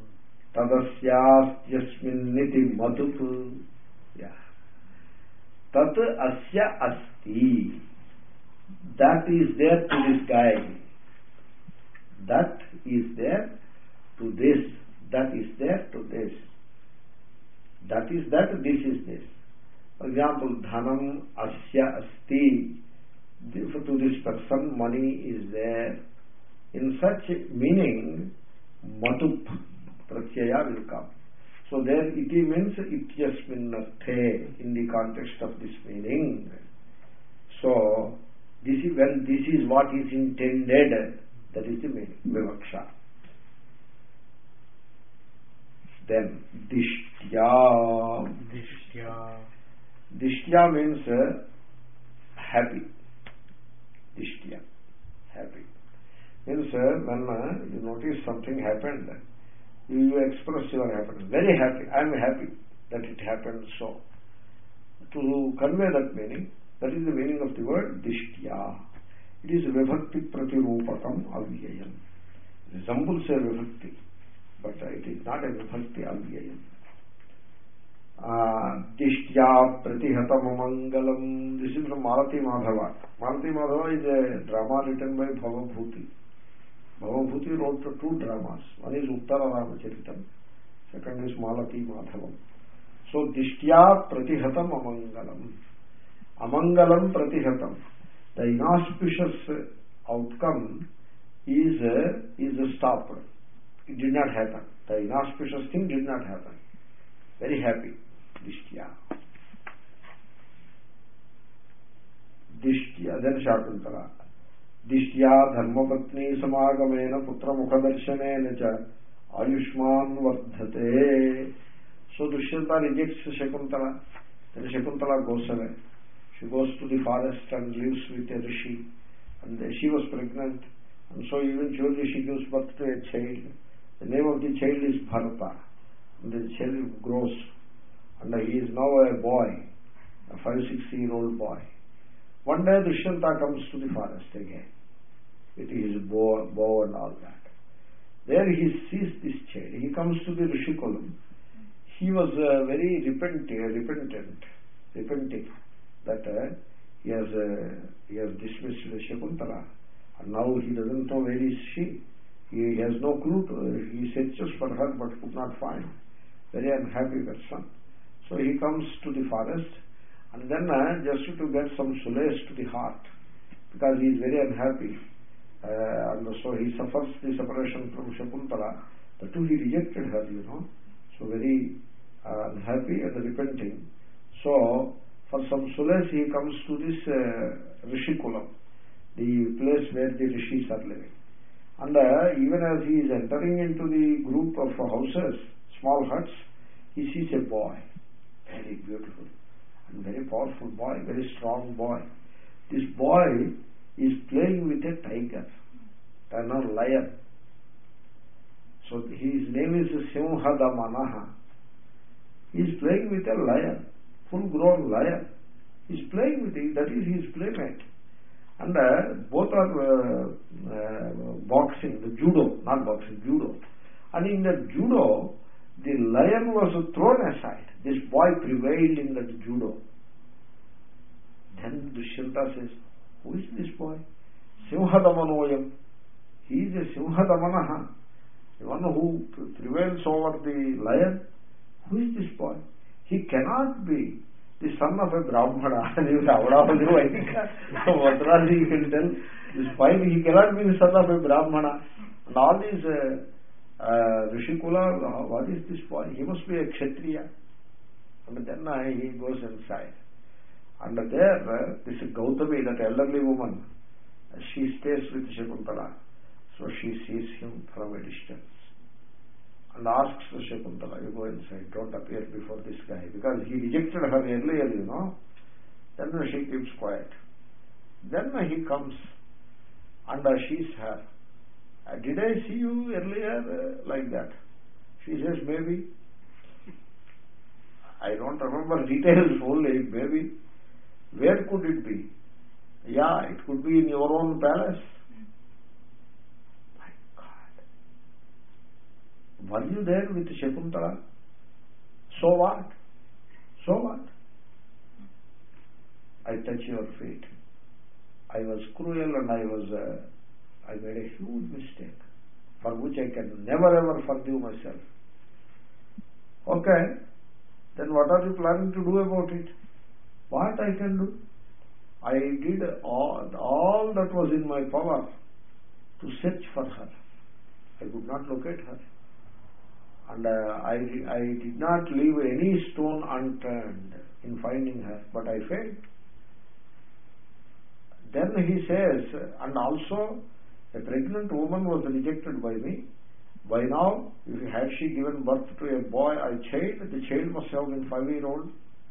Tadasyastasminniti matup. Yeah. Tat asya asti. That is there to this guy. That is there to this. That is there to this. That is that, this is this. For example, dhanam asya asti. To this person, money is there. In such meaning, matup pratyaya will come. So there iti means ityasminnarthe in the context of this meaning. So this is when this is what is intended, that is the meaning, vivaksha. Then dishtya. Dishtya means happy. Dishtya, happy. Means when you notice something happened, you express your happiness. Very happy. I am happy that it happened so. To convey that meaning, that is the meaning of the word dishtya. It is vibhakti pratirupakam avyayam. It resembles a vibhakti, but it is not a vibhakti avyayam. Dishtya pratihatam amangalam. This is from Malati Madhava. Malati Madhava is a drama written by Bhavabhuti. Bhavabhuti wrote 2 dramas. One is Uttara Ramacharitam, second is Malati Madhavam. So Dishtya pratihatam amangalam. Amangalam pratihatam. The inauspicious outcome is stopped. It did not happen. The inauspicious thing did not happen. Very happy. Dishtya. Dishtya. Then Shakuntala. Dishtya dharmapatni samagamena putra mukhadarshanena cha ayushman vardhate. So Dushyanta rejects Shakuntala. Then Shakuntala goes away. She goes to the forest and lives with a rishi. And she was pregnant. And so eventually she gives birth to a child. The name of the child is Bharata. And the child grows. And he is now a boy. A 5-6-year-old boy. One day Dushyanta comes to the forest again. With his bow and all that. There he sees this child. He comes to the Rishikulam. He was very repenting that he has dismissed Shakuntala, and now he doesn't know where is she. He has no clue. He searches for her but could not find. Very unhappy person. So he comes to the forest, and then just to get some solace to the heart, because he is very unhappy, and so he suffers the separation from Shakuntala. The two, he rejected her, so very unhappy and repenting. So for some solace he comes to this Rishikulam, the place where the rishis are living. And even as he is entering into the group of houses, small huts, he sees a boy, very beautiful and very powerful boy, very strong boy. This boy is playing with a tiger and a lion. So his name is Simhadamanaha. He is playing with a lion, full-grown lion. He is playing with it, that is his playmate. And both are boxing, the judo, not boxing, judo. And in the judo, the lion was thrown aside. This boy prevailed in that judo. Then Dushyanta says, who is this boy? Simhadamanoyam. He is a Simhadamanaha, the one who prevails over the lion. Who is this boy? He cannot be the son of a Brahmana. You can tell this point, he cannot be the son of a Brahmana. And all these Rishikula, what is this boy? He must be a Kshatriya. And then he goes inside. And there, this Gautami, that elderly woman, she stays with Shakuntala. So she sees him from a distance and asks Shakuntala, you go inside, don't appear before this guy, because he rejected her earlier, Then she keeps quiet. Then he comes and sees her, did I see you earlier like that? She says, maybe. I don't remember details only, maybe. Where could it be? Yeah, it could be in your own palace. My God. Were you there with Shakuntala? So what? So what? I touch your feet. I was cruel and I made a huge mistake for which I can never ever forgive myself. Okay, then what are you planning to do about it? What I can do? I did all that was in my power to search for her. I could not locate her. And I did not leave any stone unturned in finding her, but I failed. Then he says, and also a pregnant woman was rejected by me. By now, had she given birth to a boy, a child, the child must have been 5-year-old.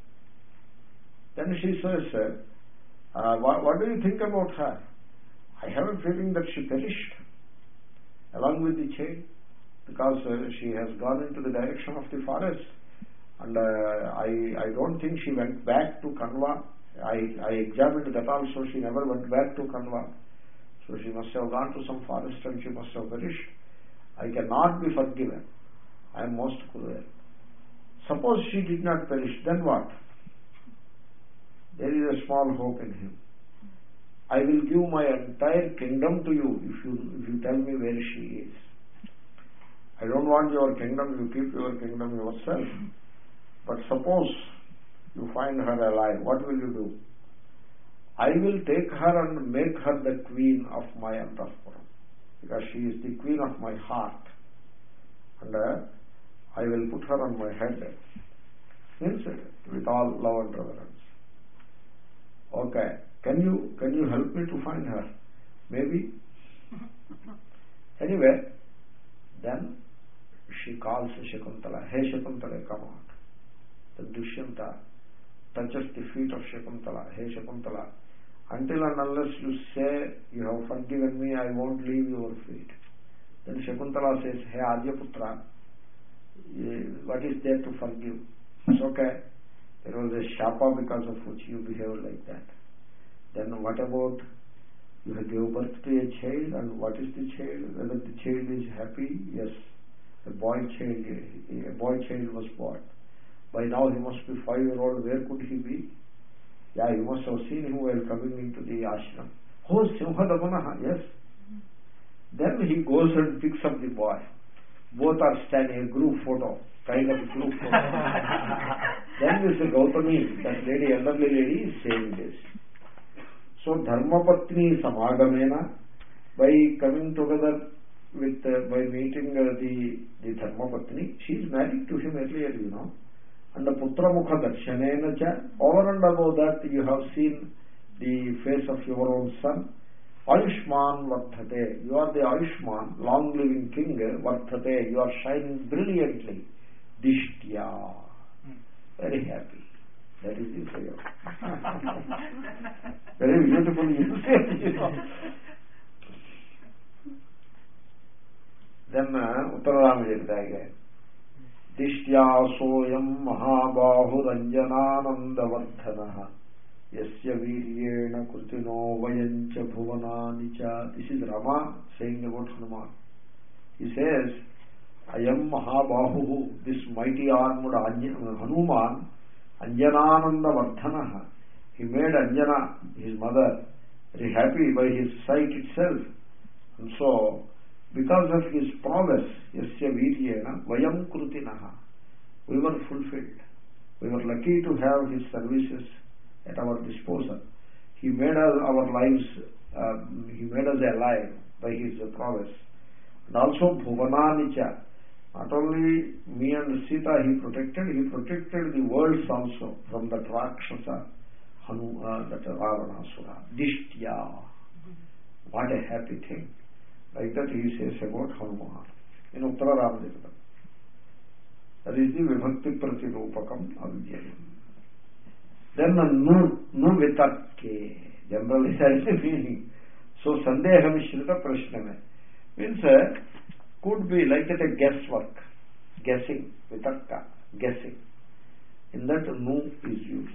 Then she says, what do you think about her? I have a feeling that she perished along with the child, because she has gone into the direction of the forest, and I don't think she went back to Kanwa. I examined that also. She never went back to Kanwa, so she must have gone to some forest and she must have perished. I cannot be forgiven. I am most cruel. Suppose she did not perish, then what? There is a small hope in him. I will give my entire kingdom to you if you tell me where she is. I don't want your kingdom, you keep your kingdom yourself. But suppose you find her alive, what will you do? I will take her and make her the queen of my Antahpuram, because she is the queen of my heart, and I will put her on my head, means with all love and reverence. Okay, can you help me to find her? Maybe. Anyway, then she calls Shakuntala. Hey Shakuntala, come out. The Dushyanta touches the feet of Shakuntala. Hey Shakuntala, until and unless you say you have forgiven me, I won't leave your feet. Then Shakuntala says, hey Aryaputra, what is there to forgive? It's okay. There was a shapa because of which you behaved like that. Then what about you have given birth to a child, and what is the child? Whether the child is happy? Yes. A boy child was born. By now he must be 5-year-old. Where could he be? Yeah, you must have seen him while coming into the ashram. Oh, Simhadamanaha, yes. Then he goes and picks up the boy. Both are standing, a group photo, kind of a group photo. Then this Gautami, that lady, elderly lady, is saying this. So Dharmapatni Samagamena, by coming together with, by meeting the Dharmapatni, she is married to him earlier, you know. And the Putra Mukha Darshanena cha, over and above that you have seen the face of your own son. Ayushman Varthate, you are the Ayushman, long living king, Varthate, you are shining brilliantly. Dishtya, very happy. That is the prayer. Very beautiful you say, you know. Then Uttararamajita again. Dishtya soyam mahabahuranjananandavardhanaha yasya viryena krutino vayancha bhuvananicha. This is Rama saying about Hanuman. He says, Ayam mahabahu, this mighty armed Hanuman, Anjananandavardhanaha. He made Anjana, his mother, very happy by his sight itself. And so, because of his prowess, yasya viryena vayam krutinaha, we were fulfilled. We were lucky to have his services at our disposal. He made our lives, he made us alive by his prowess. And also bhuvananicha, not only me and Sita he protected the worlds also from that Rakshasa, that Ravanasura. Dishtya, what a happy thing. Like that he says about Hanuman in Uttara Ramadevata. That is the Vibhakti Pratirupakam Avyayam. Then Nu Vitakke, generally that is the meaning. So Sandeha Mishrita Prashname. Means could be like that a guesswork, guessing, vitarka, guessing. In that nu is used.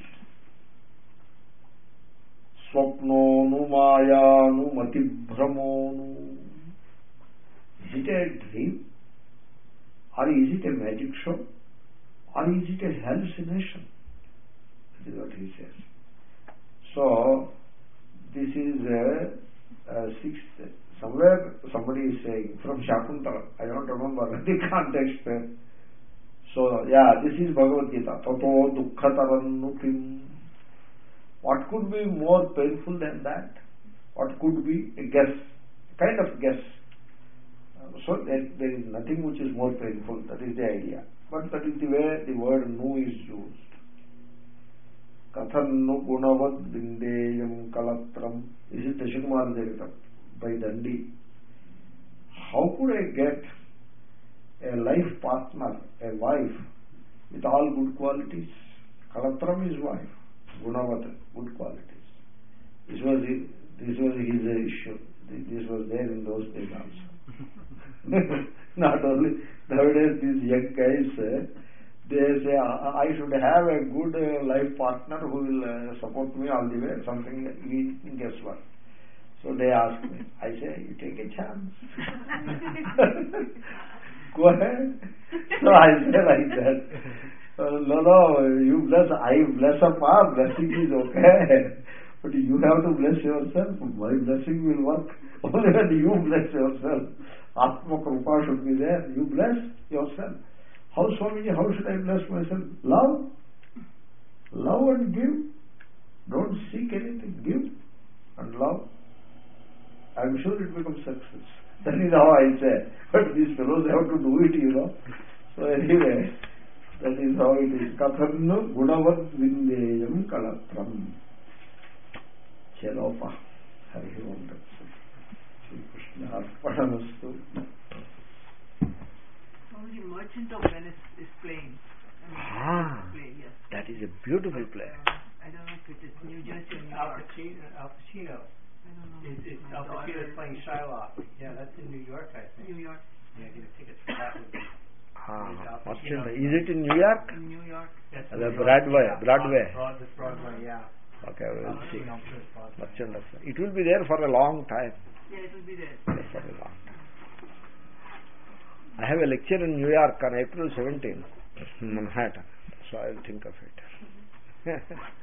Swapno nu maya nu mati bhramo nu. Is it a dream? Or is it a magic show? Or is it a hallucination? That is what he says. So, this is sixth. Somewhere somebody is saying, from Shakuntala, I don't remember the context. So, yeah, this is Bhagavad Gita. Tato dukkhataranupim. What could be more painful than that? What could be a guess? Kind of guess. So there is nothing which is more painful. That is the idea. But that is the way the word nu is used. Kathannu gunavad vindeyam kalatram. This is Dashakumara Devita by Dandi. How could I get a life partner, a wife with all good qualities? Kalatram is wife. Gunavat, good qualities. This was his issue. This was there in those days also. Not only nowadays these young guys they say I should have a good life partner who will support me all the way, something guess what. So they ask me, I say, you take a chance. Go ahead. So I say like that. No, you bless, I bless up, blessing is okay. But you have to bless yourself. My blessing will work only when you bless yourself. Atma Krupa should be there. You bless yourself. How Swamiji, how should I bless myself? Love. Love and give. Don't seek anything. Give and love. I am sure it becomes success. That is how I say. But these fellows have to do it, So anyway, that is how it is. Kathannu gunavad vindeyam kalatram. Chelopa. Hari Om Tat Sat. Shri Krishna Arpanamastu. Only Merchant of Venice is playing. Yes. That is a beautiful play. I don't know if it is New Jersey or New Al York. Pacino. I don't know. Al Pacino is playing Shylock. Yeah, that's in New York, I think. New York. Yeah, get a ticket for that would be. Is it in New York? In New York. Yes, The Broadway. Broadway, yeah. Okay, we will see. Broadway. It will be there for a long time. Yeah, it will be there. For a long time. I have a lecture in New York on April 17th in Manhattan, so I will think of it.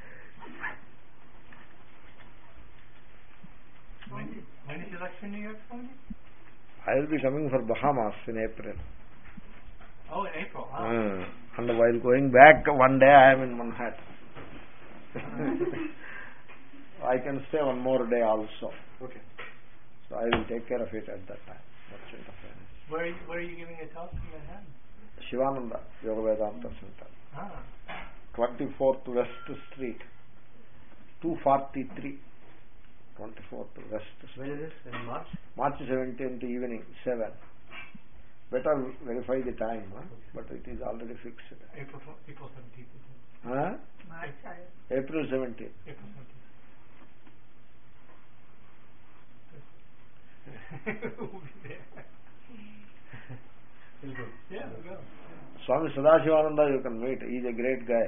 When is your lecture in New York, Swami? I will be coming for Bahamas in April. Oh, in April. And while going back, one day I am in Manhattan. I can stay one more day also. Okay. So I will take care of it at that time. Where are you giving a talk in Manhattan? Shivananda Yoga Vedanta Center. 24th West Street. 243. 24th West Street. When is this? In March? March 17th evening, 7. Better verify the time, but it is already fixed. April 17th. Huh? April 17th. April 17th. We'll be there. Yeah, we'll go. Swami Sadashivananda you can meet. He is a great guy.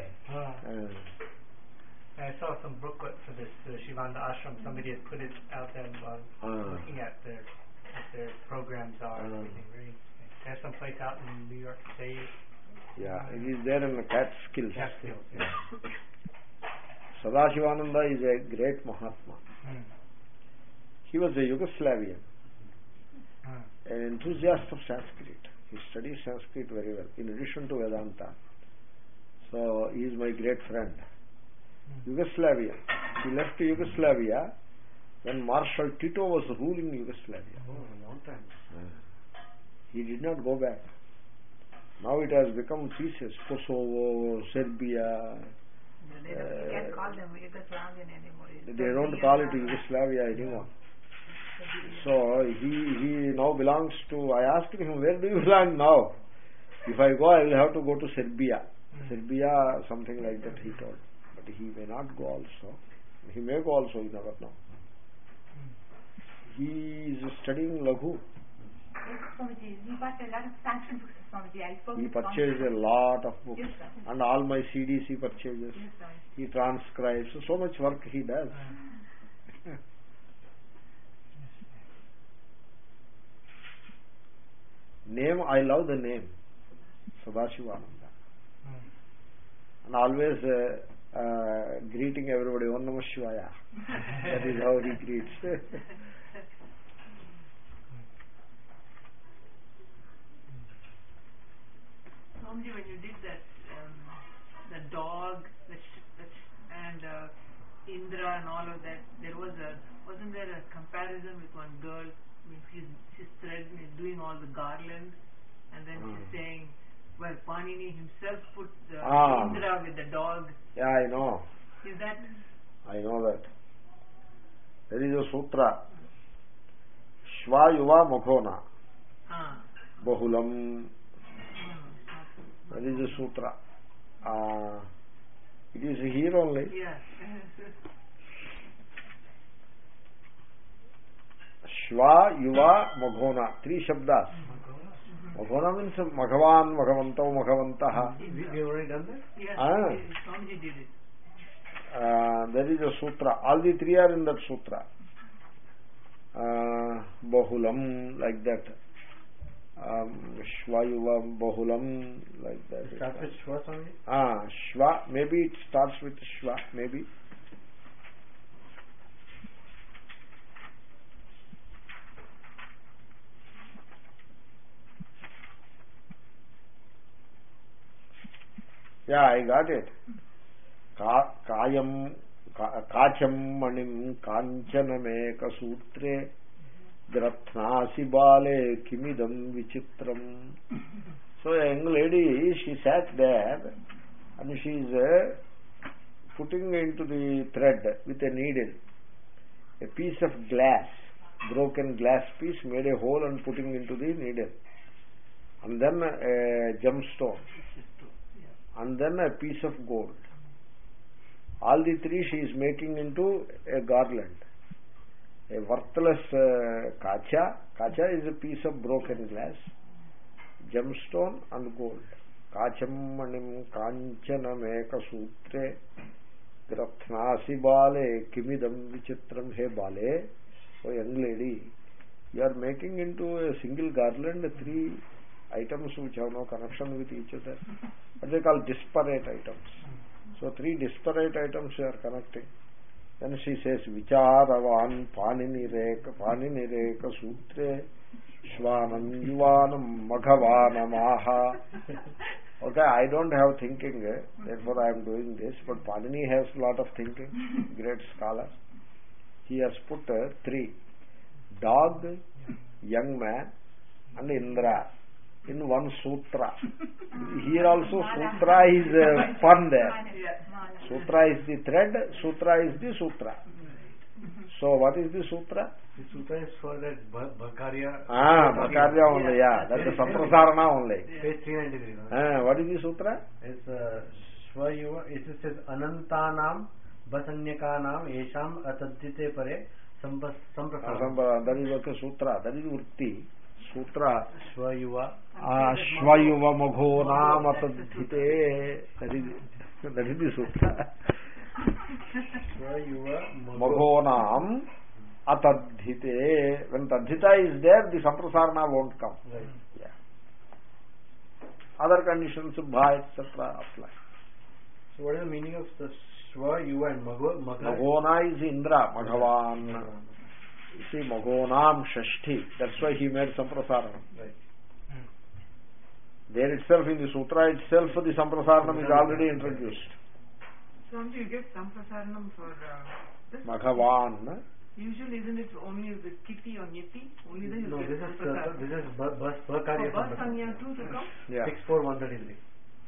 I saw some booklet for this Shivananda Ashram. Somebody had put it out there looking at their programs are everything. Very interesting. There's some place out in New York State. Yeah, it is there in the Catskills. Catskills, yeah. Sadashivananda is a great Mahatma. He was a Yugoslavian, an enthusiast of Sanskrit. He studies Sanskrit very well, in addition to Vedanta. So he is my great friend. Yugoslavia. He left Yugoslavia when Marshal Tito was ruling Yugoslavia. Oh, a long time. He did not go back. Now it has become pieces. Kosovo, Serbia. They can't call them Yugoslavian anymore. They don't call it Yugoslavia anymore. So he now belongs to, I asked him, where do you belong now? If I go, I will have to go to Serbia. Serbia, something like that, he told. But he may not go also. He may go also, you never know. He is studying Laghu. Swamiji, he bought a lot of sanskrit books, Swamiji. I spoke He with purchased a Swamiji. lot of books. Yes, sir. And all my CDs he purchases. Yes, sir. He transcribes. So much work he does. Name, I love the name. Sadashivananda. And always greeting everybody, Om Namah Shivaya. That is how he greets. Swamiji, when you did that, the dog, and Indra and all of that, wasn't there a comparison with one girl? I mean, she's doing all the garland, and then she's saying, well, Panini himself put the Indra with the dog. Yeah, I know. Is that? I know that. There is a sutra. Shva Yuva Makhona. Bahulam. That is a sutra. It is here only. Yes. Shva Yuva Makhona. 3 shabdas. Makhona means Maghavan, Maghavanto, Maghavantaha. We already done that? Yes. Swamiji did it. There is a sutra. All the 3 are in that sutra. Bahulam, like that. Shvayuva Bahulam, like that. It starts with Shva, Swami? Shva. Maybe it starts with Shva. Maybe. Yeah, I got it. Kayam Kacham Manim Kanchanameka Sutre Drathnasi Bale Kimidam Vichitram. So a young lady, she sat there and she is putting into the thread with a needle a piece of glass, broken glass piece, made a hole and putting into the needle, and then a gemstone, and then a piece of gold. All the 3 she is making into a garland. A worthless kacha. Kacha is a piece of broken glass, gemstone and gold. Kacham manim kanchanam eka sutre grathnasi bale kimidam vichitram. He bale, oh young lady, you are making into a single garland 3 items which have no connection with each other. What they call disparate items. So 3 disparate items you are connecting. Then she says, Vicharavan Panini Reka Sutre Shvanam Yuvanam Maghavanam Aha. Okay, I don't have thinking, therefore I am doing this. But Panini has a lot of thinking, great scholar. He has put 3. Dog, young man and Indra in one sutra. Here also sutra is fun there. Sutra is the thread, sutra is the sutra. So what is the sutra? The sutra is for that Bhakarya. Bhakarya only, yeah. That is Samprasarana only. Page 393. What is the sutra? It's Shvayuva. It says Anantanam Basanyakanam Esham Atadhite Pare Samprasarana. That is okay, sutra. That is Urti. Sutra. Shvayuva. Shvayuva Maghonam Atadhite. That is the sutra. Shvayuva Maghonam Atadhite. When Tadhita is there, the Samprasarana won't come. Right. Yeah. Other conditions, Bha, etc. apply. So what is the meaning of the Shva, Yuva and Maghona is Indra, Maghavan. You see, Maghonam Shashti. That's why he made Samprasarana. Right. There itself, in the sutra itself, the Samprasaranam is already introduced. So you get Samprasaranam for this? Maghavan. Usually isn't it only the Kiti or Nyati? Only then you No, get this is Bhakarya. Bus Sangya too to come? Yeah. 64133.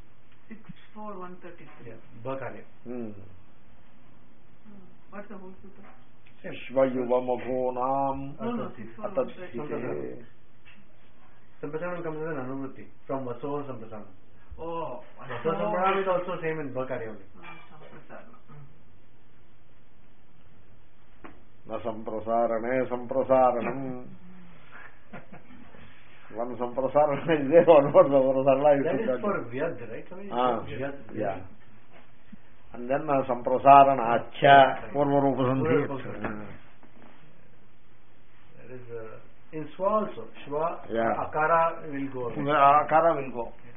64133. Yeah, Bhakarya. What's the whole sutra? Shvayuva Maghonam No, Atadhite. Samprasaranam comes as an anuvritti from Vaso Samprasaranam. Oh, Vaso Samprasaranam is also same in Bhakarya only. Na Samprasarane Samprasaranam. One samprasarana is there, one for samprasarana. That is for Vyad, right? Vyad. Yeah. And then samprasarana acha purvarupasanthi. That is in Shwa also. Shwa, Akara will go. Akara will go.